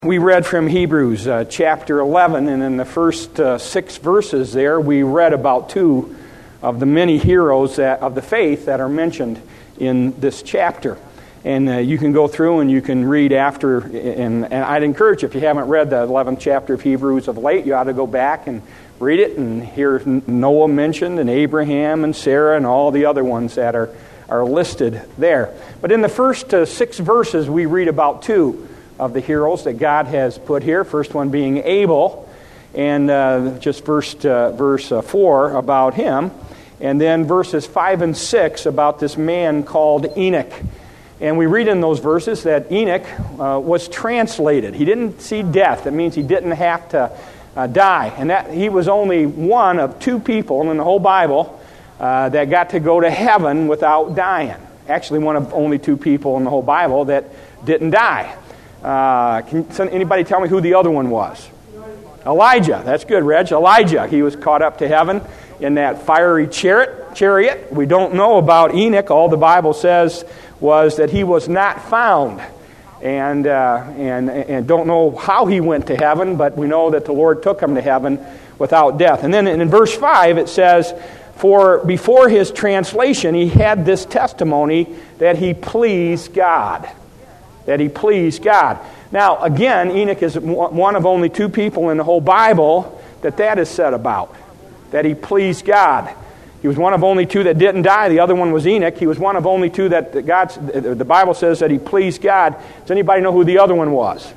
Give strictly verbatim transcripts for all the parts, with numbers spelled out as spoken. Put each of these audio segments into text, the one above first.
We read from Hebrews uh, chapter eleven, and in the first uh, six verses there, we read about two of the many heroes that, of the faith that are mentioned in this chapter. And uh, you can go through and you can read after, and, and I'd encourage you, if you haven't read the eleventh chapter of Hebrews of late, you ought to go back and read it and hear Noah mentioned, and Abraham and Sarah and all the other ones that are, are listed there. But in the first uh, six verses, we read about two of the heroes that God has put here. First one being Abel, and uh, just verse uh, verse uh, four about him, and then verses five and six about this man called Enoch. And we read in those verses that Enoch uh, was translated. He didn't see death. That means he didn't have to uh, die, and that he was only one of two people in the whole Bible uh, that got to go to heaven without dying. Actually, one of only two people in the whole Bible that didn't die. Uh, can anybody tell me who the other one was? Elijah. That's good, Reg. Elijah. He was caught up to heaven in that fiery chariot. Chariot. We don't know about Enoch. All the Bible says was that he was not found, and uh, and and don't know how he went to heaven, but we know that the Lord took him to heaven without death. And then in verse five it says, "For before his translation he had this testimony that he pleased God." That he pleased God. Now, again, Enoch is one of only two people in the whole Bible that that is said about. That he pleased God. He was one of only two that didn't die. The other one was Enoch. He was one of only two that God, the Bible says that he pleased God. Does anybody know who the other one was?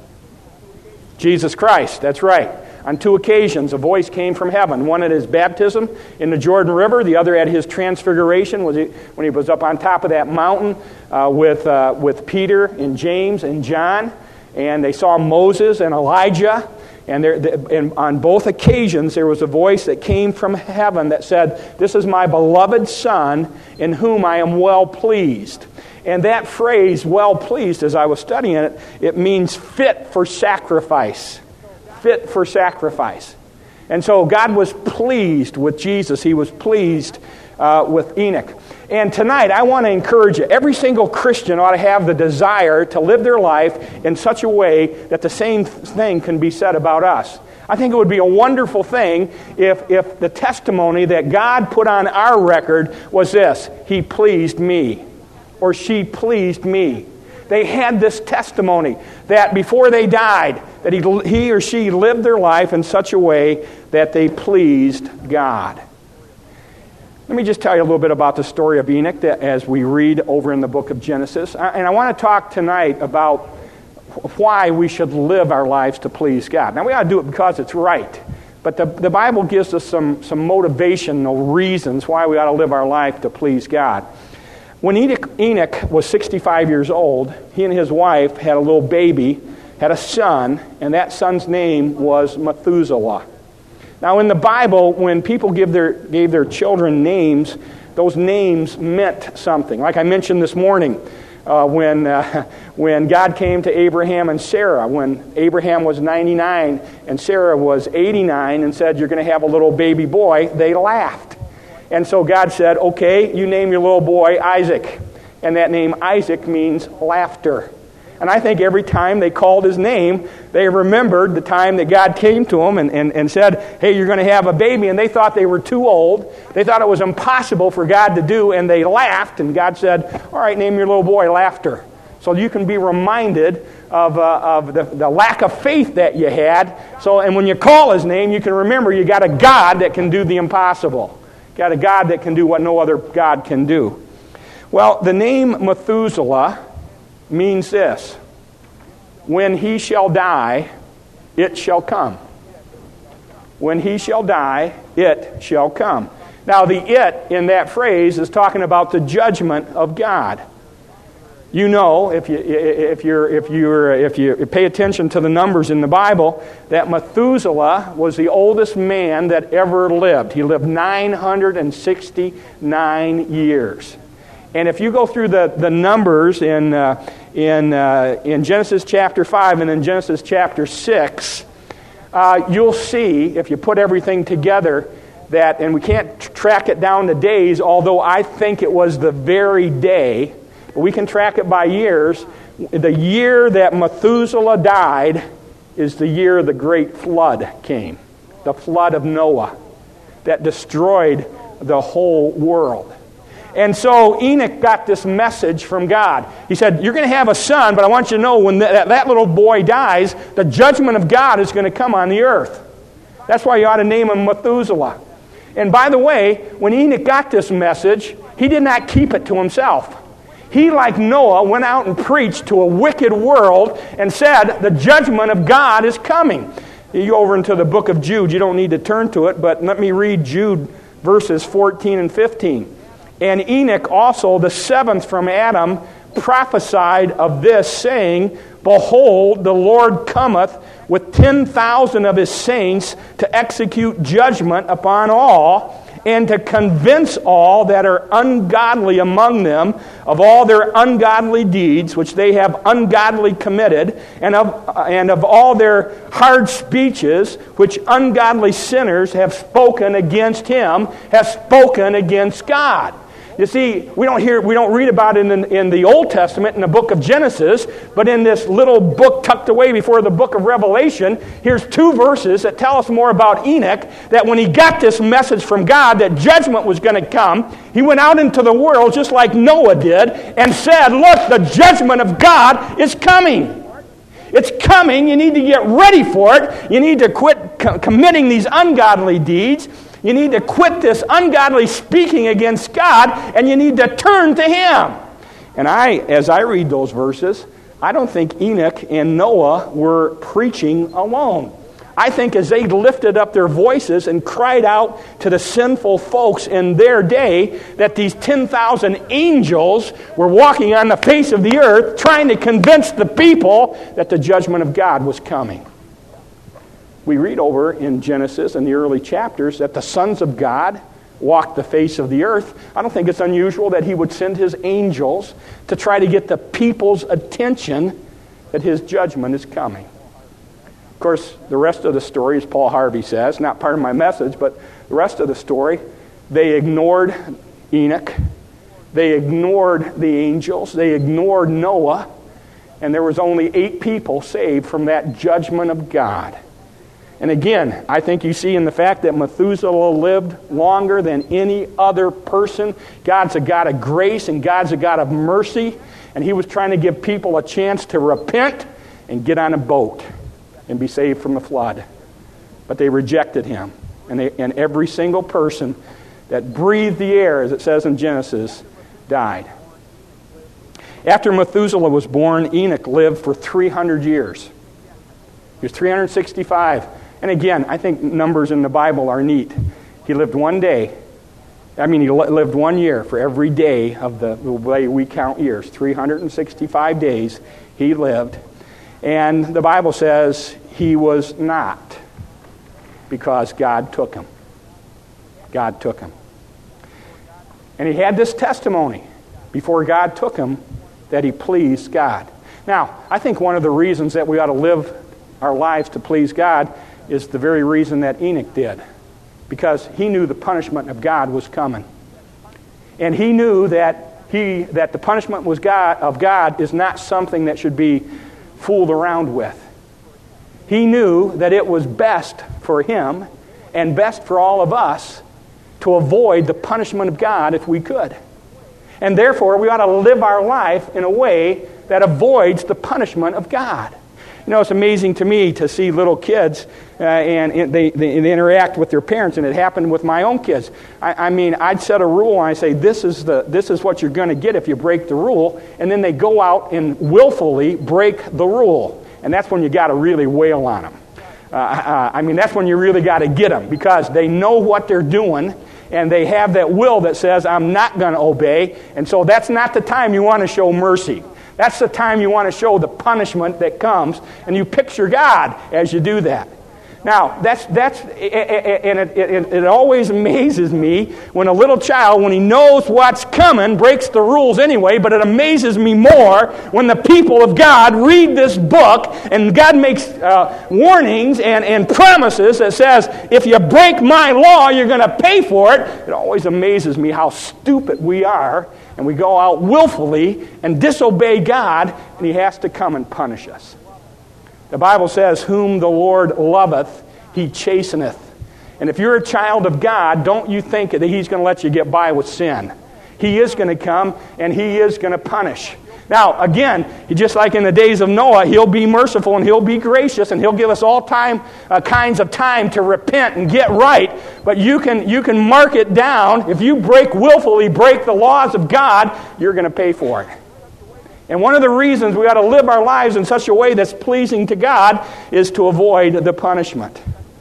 Jesus Christ. That's right. On two occasions, a voice came from heaven. One at his baptism in the Jordan River. The other at his transfiguration, was he, when he was up on top of that mountain uh, with uh, with Peter and James and John. And they saw Moses and Elijah. And, there, and on both occasions, there was a voice that came from heaven that said, "This is my beloved Son, in whom I am well pleased." And that phrase, well pleased, as I was studying it, it means fit for sacrifice. Fit for sacrifice. And so God was pleased with Jesus. He was pleased uh, with Enoch. And tonight I want to encourage you. Every single Christian ought to have the desire to live their life in such a way that the same thing can be said about us. I think it would be a wonderful thing if, if the testimony that God put on our record was this: He pleased me, or she pleased me. They had this testimony that before they died, that he, he or she lived their life in such a way that they pleased God. Let me just tell you a little bit about the story of Enoch that as we read over in the book of Genesis. And I want to talk tonight about why we should live our lives to please God. Now, we ought to do it because it's right. But the, the Bible gives us some, some motivational reasons why we ought to live our life to please God. When Enoch, Enoch was sixty-five years old, he and his wife had a little baby, had a son, and that son's name was Methuselah. Now in the Bible, when people give their, gave their children names, those names meant something. Like I mentioned this morning, uh, when, uh, when God came to Abraham and Sarah, when Abraham was ninety-nine and Sarah was eighty-nine and said, "You're going to have a little baby boy," they laughed. And so God said, "Okay, you name your little boy Isaac." And that name Isaac means laughter. And I think every time they called his name, they remembered the time that God came to them and, and, and said, "Hey, you're going to have a baby." And they thought they were too old. They thought it was impossible for God to do, and they laughed. And God said, "All right, name your little boy Laughter." So you can be reminded of, uh, of the, the lack of faith that you had. So, and when you call his name, you can remember you got a God that can do the impossible. Got a God that can do what no other God can do. Well, the name Methuselah means this: when he shall die, it shall come. When he shall die, it shall come. Now, the "it" in that phrase is talking about the judgment of God. You know, if you if you're if you're if you pay attention to the numbers in the Bible, that Methuselah was the oldest man that ever lived. He lived nine hundred sixty-nine years. And if you go through the, the numbers in uh, in uh, in Genesis chapter five and in Genesis chapter six, uh, you'll see, if you put everything together, that, and we can't track it down to days, although I think it was the very day. We can track it by years. The year that Methuselah died, is the year the great flood came, the flood of Noah that destroyed the whole world. And so Enoch got this message from God. He said, you're going to have a son, but I want you to know when that, that little boy dies, the judgment of God is going to come on the earth. That's why you ought to name him Methuselah. And by the way, when Enoch got this message, he did not keep it to himself. He, like Noah, went out and preached to a wicked world and said, the judgment of God is coming. You go over into the book of Jude. You don't need to turn to it, but let me read Jude verses fourteen and fifteen. And Enoch also, the seventh from Adam, prophesied of this, saying, behold, the Lord cometh with ten thousand of his saints to execute judgment upon all, and to convince all that are ungodly among them of all their ungodly deeds, which they have ungodly committed, and of, uh, and of all their hard speeches, which ungodly sinners have spoken against him, have spoken against God. You see, we don't hear, we don't read about it in, in the Old Testament in the book of Genesis, but in this little book tucked away before the book of Revelation, here's two verses that tell us more about Enoch, that when he got this message from God that judgment was going to come, he went out into the world just like Noah did and said, look, the judgment of God is coming. It's coming. You need to get ready for it. You need to quit co- committing these ungodly deeds. You need to quit this ungodly speaking against God, and you need to turn to Him. And I, as I read those verses, I don't think Enoch and Noah were preaching alone. I think as they lifted up their voices and cried out to the sinful folks in their day, that these ten thousand angels were walking on the face of the earth trying to convince the people that the judgment of God was coming. We read over in Genesis in the early chapters that the sons of God walked the face of the earth. I don't think it's unusual that He would send His angels to try to get the people's attention that His judgment is coming. Of course, the rest of the story, as Paul Harvey says, not part of my message, but the rest of the story, they ignored Enoch, they ignored the angels, they ignored Noah, and there was only eight people saved from that judgment of God. And again, I think you see in the fact that Methuselah lived longer than any other person. God's a God of grace and God's a God of mercy, and He was trying to give people a chance to repent and get on a boat and be saved from the flood. But they rejected Him. And, they, and every single person that breathed the air, as it says in Genesis, died. After Methuselah was born, Enoch lived for three hundred years. He was three hundred sixty-five. And again, I think numbers in the Bible are neat. He lived one day. I mean, he lived one year for every day of the, the way we count years. three hundred sixty-five days he lived. And the Bible says he was not, because God took him. God took him. And he had this testimony before God took him that he pleased God. Now, I think one of the reasons that we ought to live our lives to please God is the very reason that Enoch did. Because he knew the punishment of God was coming. And he knew that he that the punishment was God of God is not something that should be fooled around with. He knew that it was best for him and best for all of us to avoid the punishment of God if we could. And therefore, we ought to live our life in a way that avoids the punishment of God. You know, it's amazing to me to see little kids uh, and, and they, they, they interact with their parents, and it happened with my own kids. I, I mean, I'd set a rule and I say, this is the this is what you're going to get if you break the rule, and then they go out and willfully break the rule, and that's when you got to really wail on them. Uh, uh, I mean, that's when you really got to get them, because they know what they're doing, and they have that will that says, I'm not going to obey, and so that's not the time you want to show mercy. That's the time you want to show the punishment that comes, and you picture God as you do that. Now, that's that's and it, it, it always amazes me when a little child, when he knows what's coming, breaks the rules anyway, but it amazes me more when the people of God read this book, and God makes uh, warnings and, and promises that says, if you break my law, you're going to pay for it. It always amazes me how stupid we are, and we go out willfully and disobey God, and He has to come and punish us. The Bible says, whom the Lord loveth, he chasteneth. And if you're a child of God, don't you think that he's going to let you get by with sin. He is going to come, and he is going to punish. Now, again, just like in the days of Noah, he'll be merciful and he'll be gracious and he'll give us all time, uh, kinds of time to repent and get right. But you can you can mark it down. If you break willfully break the laws of God, you're going to pay for it. And one of the reasons we got to live our lives in such a way that's pleasing to God is to avoid the punishment.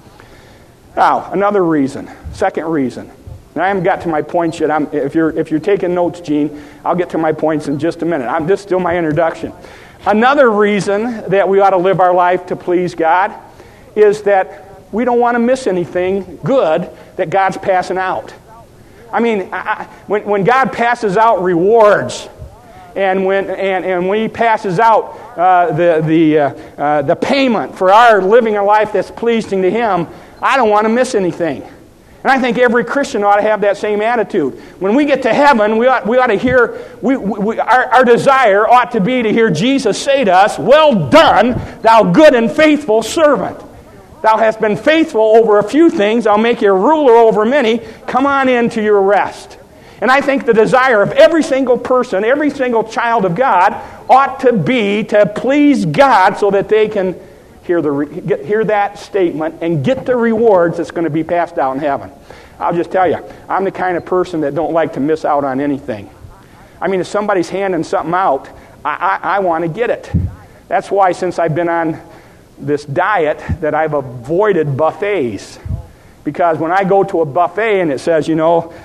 Now, another reason, second reason. And I haven't got to my points yet. I'm, if you're if you're taking notes, Gene, I'll get to my points in just a minute. I'm just still my introduction. Another reason that we ought to live our life to please God is that we don't want to miss anything good that God's passing out. I mean, I, when when God passes out rewards, and when and, and when He passes out uh, the the uh, uh, the payment for our living a life that's pleasing to Him, I don't want to miss anything. And I think every Christian ought to have that same attitude. When we get to heaven, we ought, we ought to hear, we, we, our, our desire ought to be to hear Jesus say to us, well done, thou good and faithful servant. Thou hast been faithful over a few things, I'll make you a ruler over many. Come on into your rest. And I think the desire of every single person, every single child of God, ought to be to please God so that they can Hear the hear that statement and get the rewards that's going to be passed out in heaven. I'll just tell you, I'm the kind of person that don't like to miss out on anything. I mean, if somebody's handing something out, I, I, I want to get it. That's why since I've been on this diet that I've avoided buffets. Because when I go to a buffet and it says, you know,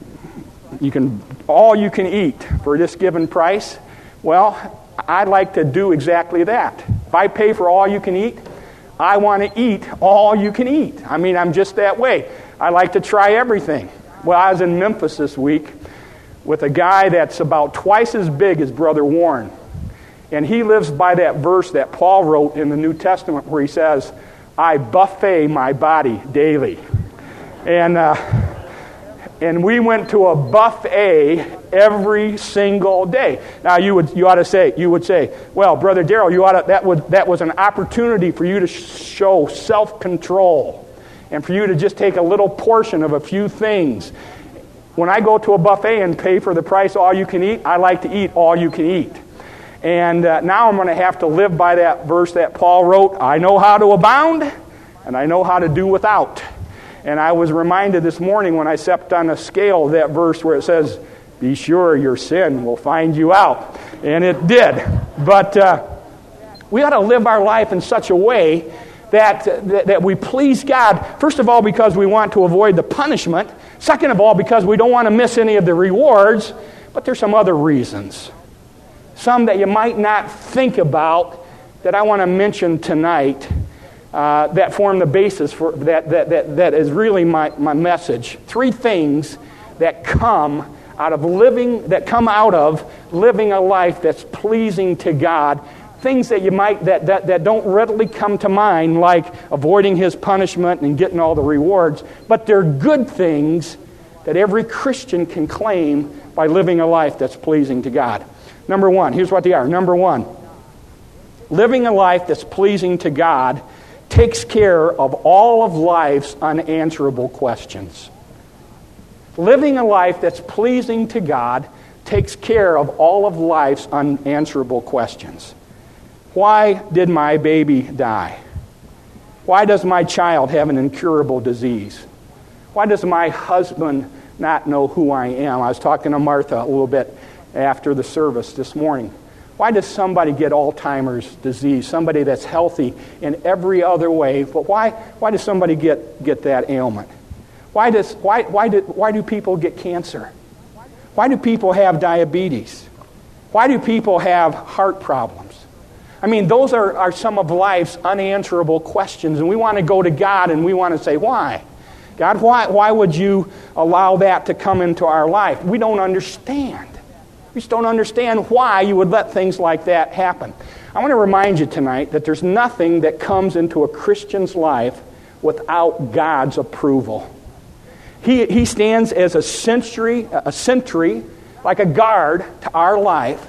you can all you can eat for this given price, well, I'd like to do exactly that. If I pay for all you can eat, I want to eat all you can eat. I mean, I'm just that way. I like to try everything. Well, I was in Memphis this week with a guy that's about twice as big as Brother Warren. And he lives by that verse that Paul wrote in the New Testament where he says, I buffet my body daily. And uh, and we went to a buffet every single day. Now you would you ought to say you would say, well, Brother Darrell, you ought to, that would that was an opportunity for you to show self-control and for you to just take a little portion of a few things. When I go to a buffet and pay for the price all you can eat, I like to eat all you can eat. And uh, now I'm going to have to live by that verse that Paul wrote, I know how to abound and I know how to do without. And I was reminded this morning when I stepped on a scale, that verse where it says, be sure your sin will find you out. And it did. But uh, we ought to live our life in such a way that, that, that we please God. First of all, because we want to avoid the punishment. Second of all, because we don't want to miss any of the rewards. But there's some other reasons. Some that you might not think about that I want to mention tonight. Uh, that form the basis for that, that, that, that is really my, my message. Three things that come out of living, that come out of living a life that's pleasing to God. Things that you might, that, that, that don't readily come to mind, like avoiding His punishment and getting all the rewards. But they're good things that every Christian can claim by living a life that's pleasing to God. Number one, here's what they are. Number one, living a life that's pleasing to God takes care of all of life's unanswerable questions. Living a life that's pleasing to God takes care of all of life's unanswerable questions. Why did my baby die? Why does my child have an incurable disease? Why does my husband not know who I am? I was talking to Martha a little bit after the service this morning. Why does somebody get Alzheimer's disease? Somebody that's healthy in every other way, but why why does somebody get, get that ailment? Why does why why do why do people get cancer? Why do people have diabetes? Why do people have heart problems? I mean, those are, are some of life's unanswerable questions, and we want to go to God and we want to say, why? God, why why would you allow that to come into our life? We don't understand. We just don't understand why you would let things like that happen. I want to remind you tonight that there's nothing that comes into a Christian's life without God's approval. He, he stands as a sentry, a sentry, like a guard to our life.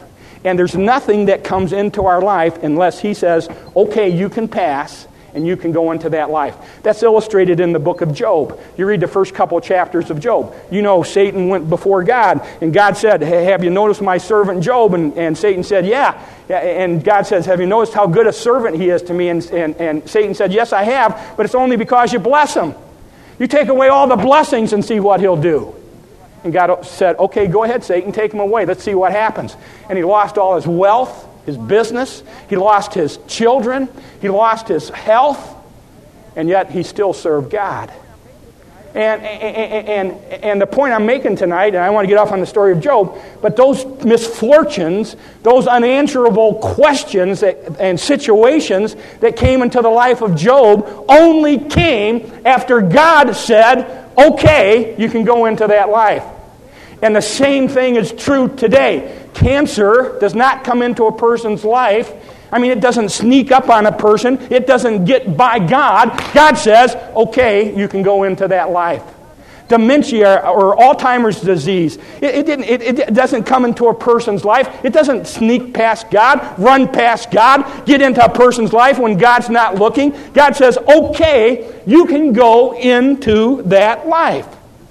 And there's nothing that comes into our life unless he says, okay, you can pass, and you can go into that life. That's illustrated in the book of Job. You read the first couple of chapters of Job. You know Satan went before God, and God said, hey, have you noticed my servant Job? And, and Satan said, yeah. And God says, have you noticed how good a servant he is to me? And, and, and Satan said, yes, I have, but it's only because you bless him. You take away all the blessings and see what he'll do. And God said, okay, go ahead, Satan, take him away. Let's see what happens. And he lost all his wealth, his business. He lost his children. He lost his health. And yet he still served God. And, and, and, and the point I'm making tonight, and I want to get off on the story of Job, but those misfortunes, those unanswerable questions that, and situations that came into the life of Job only came after God said, okay, you can go into that life. And the same thing is true today. Cancer does not come into a person's life. I mean, it doesn't sneak up on a person. It doesn't get by God. God says, okay, you can go into that life. Dementia or Alzheimer's disease, it, it, didn't, it, it doesn't come into a person's life. It doesn't sneak past God, run past God, get into a person's life when God's not looking. God says, okay, you can go into that life.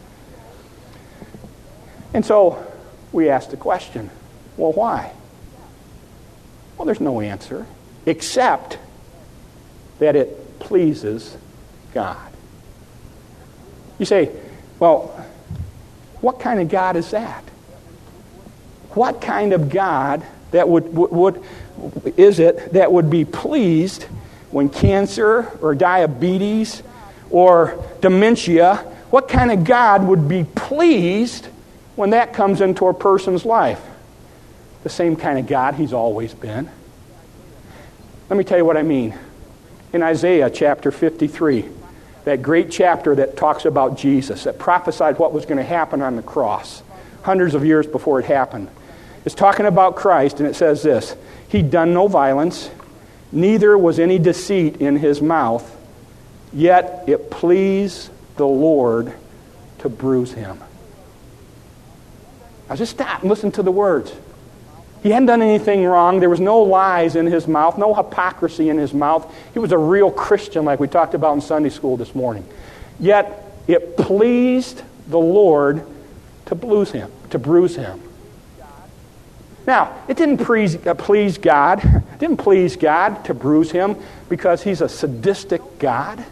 And so we ask the question, well, why? Well, there's no answer, except that it pleases God. You say, well, what kind of God is that? What kind of God that would, would, would is it that would be pleased when cancer or diabetes or dementia, what kind of God would be pleased when that comes into a person's life? The same kind of God he's always been. Let me tell you what I mean. In Isaiah chapter fifty-three, that great chapter that talks about Jesus, that prophesied what was going to happen on the cross, hundreds of years before it happened. It's talking about Christ, and it says this, he'd done no violence, neither was any deceit in his mouth, yet it pleased the Lord to bruise him. Now just stop and listen to the words. He hadn't done anything wrong. There was no lies in his mouth, no hypocrisy in his mouth. He was a real Christian like we talked about in Sunday school this morning. Yet it pleased the Lord to bruise him, to bruise him. Now, it didn't please, uh, please God. It didn't please God to bruise him because he's a sadistic God.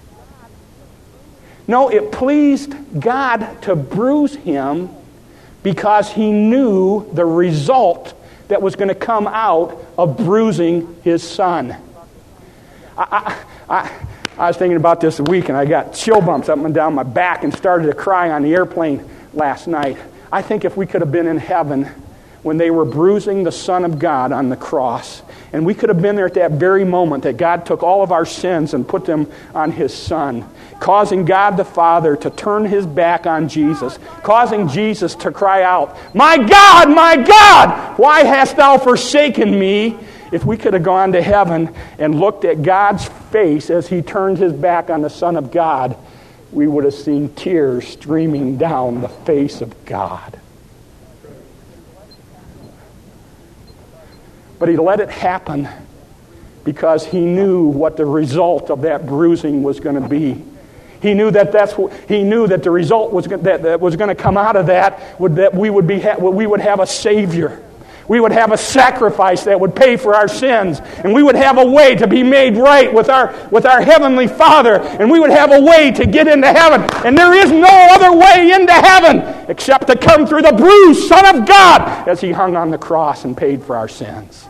No, it pleased God to bruise him because he knew the result that was going to come out of bruising his son. I, I, I, I was thinking about this a week, and I got chill bumps up and down my back and started to cry on the airplane last night. I think if we could have been in heaven when they were bruising the Son of God on the cross, and we could have been there at that very moment that God took all of our sins and put them on his Son, causing God the Father to turn his back on Jesus, causing Jesus to cry out, "My God, my God, why hast thou forsaken me?" If we could have gone to heaven and looked at God's face as he turned his back on the Son of God, we would have seen tears streaming down the face of God. But he let it happen because he knew what the result of that bruising was going to be. He knew that that's what, he knew that the result was that, that was going to come out of that would that we would be we would have a Savior. We would have a sacrifice that would pay for our sins, and we would have a way to be made right with our with our heavenly Father, and we would have a way to get into heaven. And there is no other way into heaven except to come through the bruised Son of God as he hung on the cross and paid for our sins.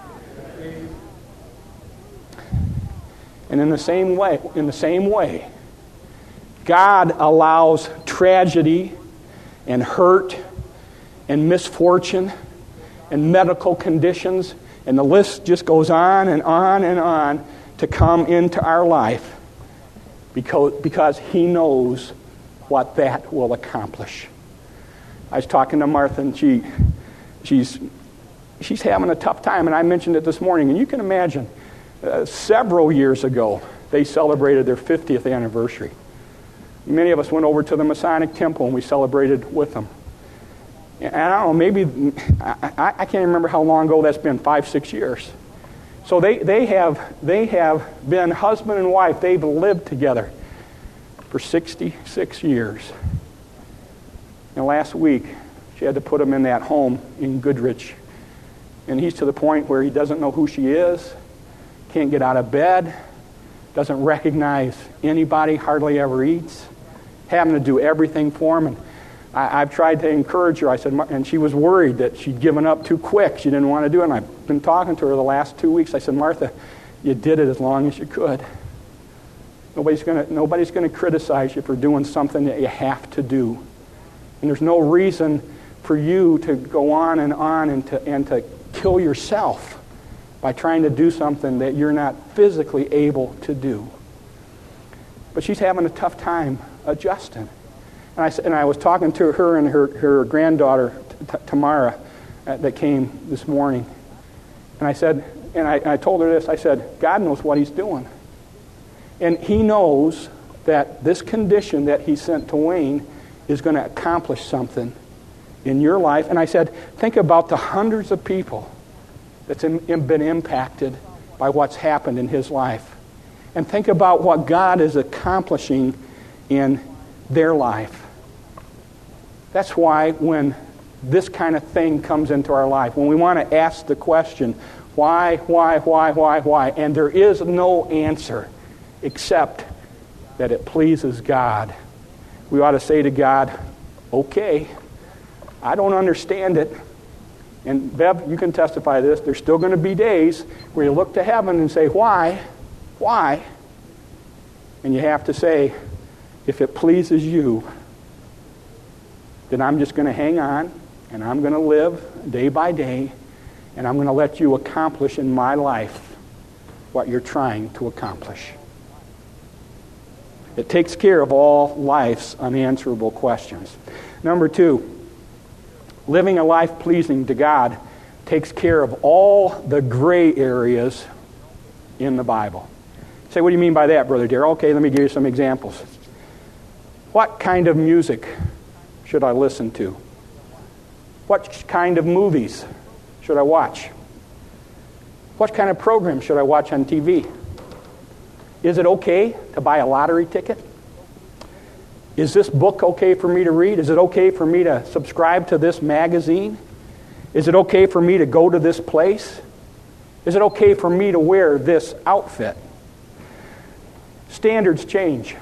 And in the same way, in the same way, God allows tragedy and hurt and misfortune and medical conditions, and the list just goes on and on and on to come into our life because, because he knows what that will accomplish. I was talking to Martha, and she, she's, she's having a tough time, and I mentioned it this morning, and you can imagine, uh, several years ago, they celebrated their fiftieth anniversary. Many of us went over to the Masonic Temple, and we celebrated with them. And I don't know, maybe, I, I can't remember how long ago that's been, five, six years. So they, they have they have been husband and wife. They've lived together for sixty-six years. And last week, she had to put him in that home in Goodrich. And he's to the point where he doesn't know who she is, can't get out of bed, doesn't recognize anybody, hardly ever eats, having to do everything for him. And I, I've tried to encourage her. I said, and she was worried that she'd given up too quick. She didn't want to do it. And I've been talking to her the last two weeks. I said, Martha, you did it as long as you could. Nobody's going to nobody's going to criticize you for doing something that you have to do. And there's no reason for you to go on and on and to and to kill yourself by trying to do something that you're not physically able to do. But she's having a tough time adjusting. And I, and I was talking to her and her, her granddaughter, T- Tamara, uh, that came this morning. And I said, and I, I told her this, I said, God knows what he's doing. And he knows that this condition that he sent to Wayne is going to accomplish something in your life. And I said, think about the hundreds of people that's in, in been impacted by what's happened in his life. And think about what God is accomplishing in their life. That's why when this kind of thing comes into our life, when we want to ask the question, why, why, why, why, why, and there is no answer except that it pleases God, we ought to say to God, okay, I don't understand it. And Bev, you can testify to this. There's still going to be days where you look to heaven and say, why? Why? And you have to say, if it pleases you, then I'm just going to hang on, and I'm going to live day by day, and I'm going to let you accomplish in my life what you're trying to accomplish. It takes care of all life's unanswerable questions. Number two, living a life pleasing to God takes care of all the gray areas in the Bible. You say, what do you mean by that, Brother Darrell? Okay, let me give you some examples. What kind of music should I listen to? What kind of movies should I watch? What kind of program should I watch on T V? Is it okay to buy a lottery ticket? Is this book okay for me to read? Is it okay for me to subscribe to this magazine? Is it okay for me to go to this place? Is it okay for me to wear this outfit? Standards change.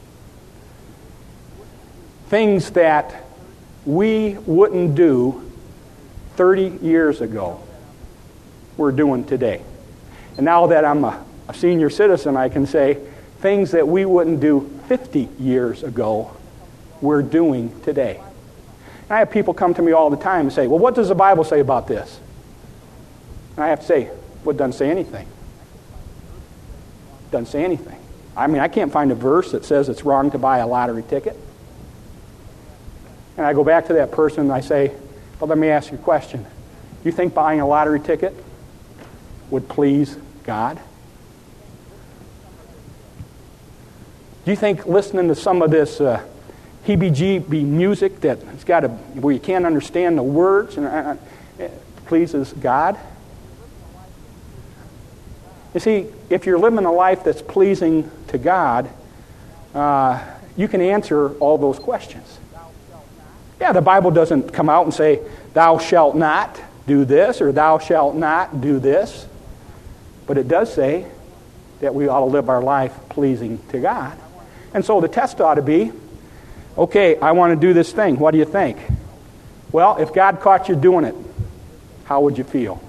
Things that we wouldn't do thirty years ago, we're doing today. And now that I'm a, a senior citizen, I can say things that we wouldn't do fifty years ago, we're doing today. And I have people come to me all the time and say, well, what does the Bible say about this? And I have to say, well, it doesn't say anything. It doesn't say anything. I mean, I can't find a verse that says it's wrong to buy a lottery ticket. And I go back to that person and I say, well, let me ask you a question. Do you think buying a lottery ticket would please God? Do you think listening to some of this uh, heebie-jeebie music that's got a, where you can't understand the words and uh, pleases God? You see, if you're living a life that's pleasing to God, uh, you can answer all those questions. Yeah, the Bible doesn't come out and say, thou shalt not do this or thou shalt not do this. But it does say that we ought to live our life pleasing to God. And so the test ought to be, okay, I want to do this thing. What do you think? Well, if God caught you doing it, how would you feel?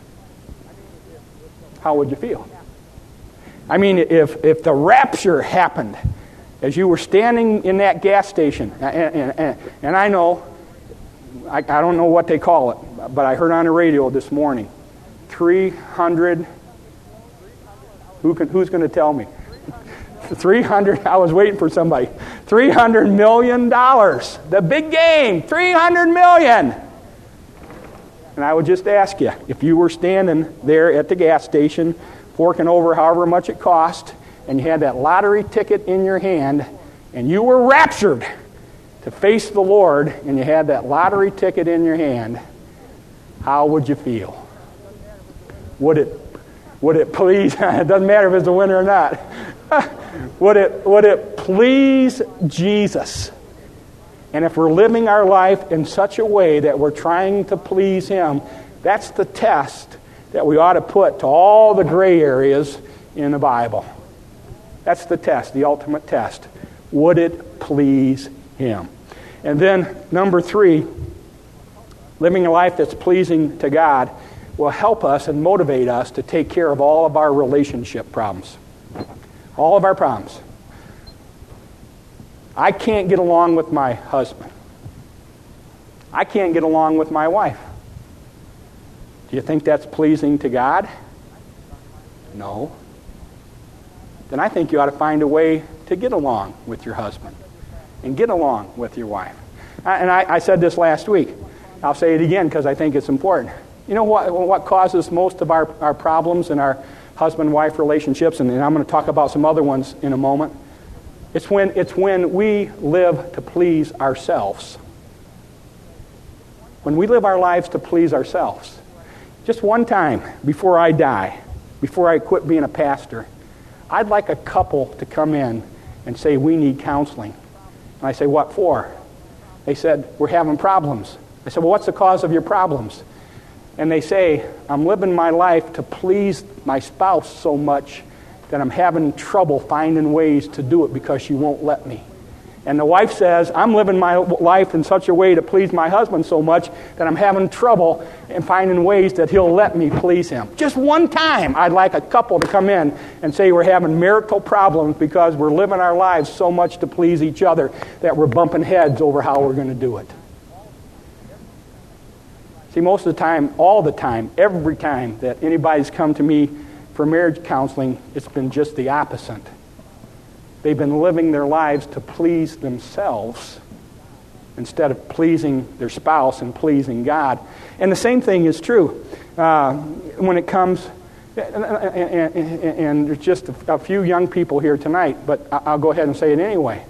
How would you feel? I mean, if, if the rapture happened as you were standing in that gas station, and, and, and, and I know, I, I don't know what they call it, but I heard on the radio this morning, three hundred, who can, who's going to tell me? three hundred, I was waiting for somebody. three hundred million dollars. The big game, three hundred million dollars. And I would just ask you, if you were standing there at the gas station, forking over however much it cost, and you had that lottery ticket in your hand, and you were raptured, to face the Lord and you had that lottery ticket in your hand, how would you feel? Would it would it please, it doesn't matter if it's a winner or not, would it would it please Jesus? And if we're living our life in such a way that we're trying to please Him, that's the test that we ought to put to all the gray areas in the Bible. That's the test, the ultimate test. Would it please Him? And then, number three, living a life that's pleasing to God will help us and motivate us to take care of all of our relationship problems. All of our problems. I can't get along with my husband. I can't get along with my wife. Do you think that's pleasing to God? No. Then I think you ought to find a way to get along with your husband and get along with your wife. And I, I said this last week. I'll say it again because I think it's important. You know what, what causes most of our, our problems in our husband-wife relationships, and I'm going to talk about some other ones in a moment. It's when, it's when we live to please ourselves. When we live our lives to please ourselves. Just one time before I die, before I quit being a pastor, I'd like a couple to come in and say, we need counseling. And I say, what for? They said, we're having problems. I said, well, what's the cause of your problems? And they say, I'm living my life to please my spouse so much that I'm having trouble finding ways to do it because she won't let me. And the wife says, I'm living my life in such a way to please my husband so much that I'm having trouble in finding ways that he'll let me please him. Just one time, I'd like a couple to come in and say we're having marital problems because we're living our lives so much to please each other that we're bumping heads over how we're going to do it. See, most of the time, all the time, every time that anybody's come to me for marriage counseling, it's been just the opposite. They've been living their lives to please themselves instead of pleasing their spouse and pleasing God. And the same thing is true uh, when it comes, and, and, and, and there's just a, a few young people here tonight, but I'll go ahead and say it anyway.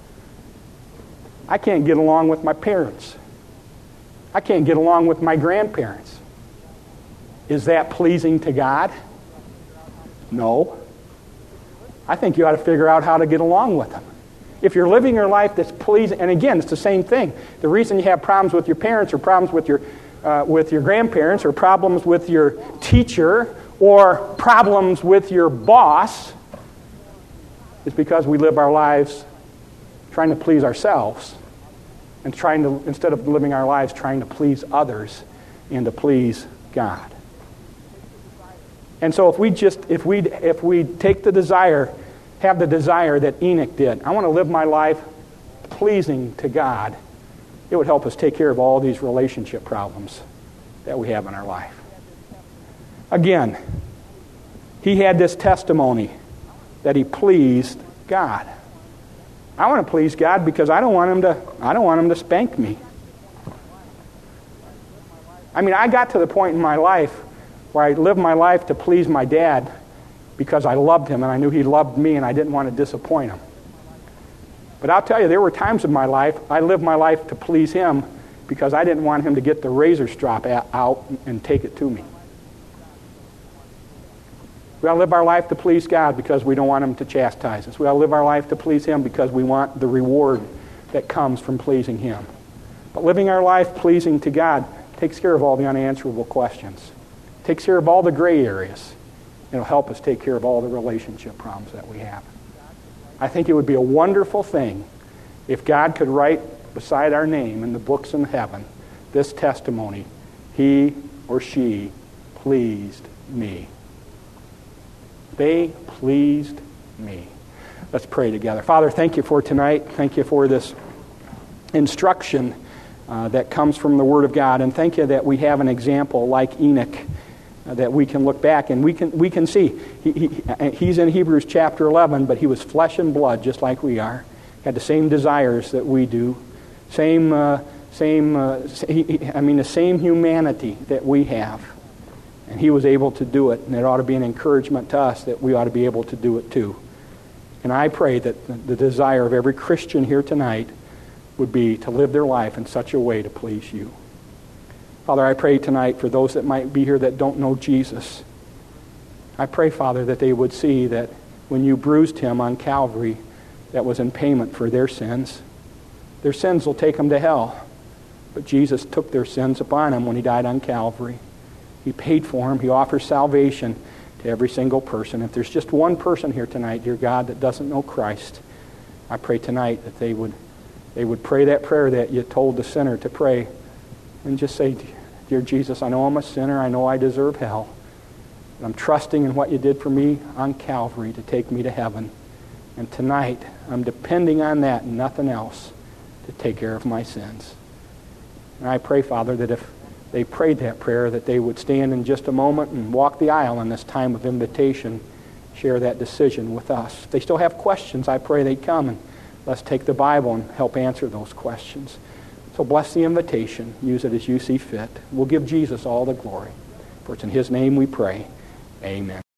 I can't get along with my parents. I can't get along with my grandparents. Is that pleasing to God? No. I think you ought to figure out how to get along with them. If you're living your life that's pleasing, and again, it's the same thing. The reason you have problems with your parents or problems with your uh, with your grandparents or problems with your teacher or problems with your boss is because we live our lives trying to please ourselves and trying to, instead of living our lives trying to please others and to please God. And so if we just, if we if we take the desire, have the desire that Enoch did, I want to live my life pleasing to God, it would help us take care of all these relationship problems that we have in our life. Again, he had this testimony that he pleased God. I want to please God because I don't want him to, I don't want him to spank me. I mean, I got to the point in my life where I lived my life to please my dad because I loved him and I knew he loved me and I didn't want to disappoint him. But I'll tell you, there were times in my life I lived my life to please him because I didn't want him to get the razor strop out and take it to me. We ought to live our life to please God because we don't want him to chastise us. We ought to live our life to please him because we want the reward that comes from pleasing him. But living our life pleasing to God takes care of all the unanswerable questions. Takes care of all the gray areas. It'll help us take care of all the relationship problems that we have. I think it would be a wonderful thing if God could write beside our name in the books in heaven this testimony, he or she pleased me. They pleased me. Let's pray together. Father, thank you for tonight. Thank you for this instruction uh, that comes from the Word of God. And thank you that we have an example like Enoch uh, that we can look back and we can we can see. He, he, he's in Hebrews chapter eleven, but he was flesh and blood just like we are. Had the same desires that we do. Same, uh, same. Uh, I mean, the same humanity that we have. And he was able to do it, and it ought to be an encouragement to us that we ought to be able to do it too. And I pray that the desire of every Christian here tonight would be to live their life in such a way to please you. Father, I pray tonight for those that might be here that don't know Jesus. I pray, Father, that they would see that when you bruised him on Calvary, that was in payment for their sins. Their sins will take them to hell. But Jesus took their sins upon him when he died on Calvary. He paid for them. He offers salvation to every single person. If there's just one person here tonight, dear God, that doesn't know Christ, I pray tonight that they would they would pray that prayer that you told the sinner to pray and just say, dear Jesus, I know I'm a sinner. I know I deserve hell. But I'm trusting in what you did for me on Calvary to take me to heaven. And tonight, I'm depending on that and nothing else to take care of my sins. And I pray, Father, that if they prayed that prayer, that they would stand in just a moment and walk the aisle in this time of invitation, share that decision with us. If they still have questions, I pray they'd come and let's take the Bible and help answer those questions. So bless the invitation. Use it as you see fit. We'll give Jesus all the glory. For it's in his name we pray. Amen.